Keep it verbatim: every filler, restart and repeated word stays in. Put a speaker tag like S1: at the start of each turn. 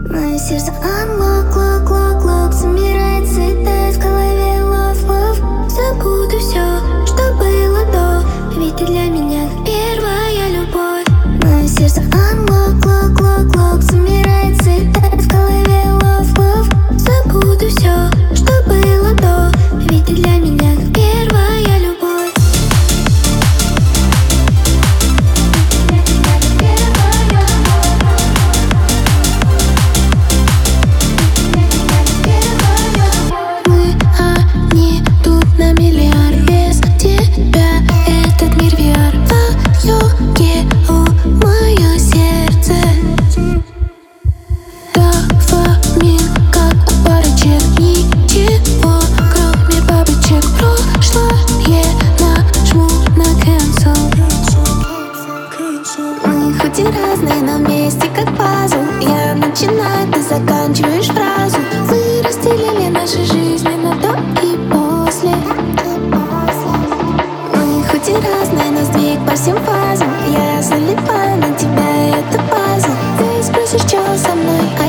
S1: Мое сердце unlock, lock, lock, lock. Собирается и тает в голове love, love. Забуду все, что было до, ведь ты для меня первая любовь. Мое сердце unlock, lock, lock, lock. Собирается и тает в голове love, love. Забуду все, что было до, ведь ты для меня первая любовь. Хоть и разные, но вместе как пазл. Я начинаю, ты заканчиваешь фразу. Мы разделили наши жизни на до и после. Мы хоть и разные, но сдвиг по всем фазам. Я залипаю на тебя, и это пазл. Ты спросишь, что со мной, а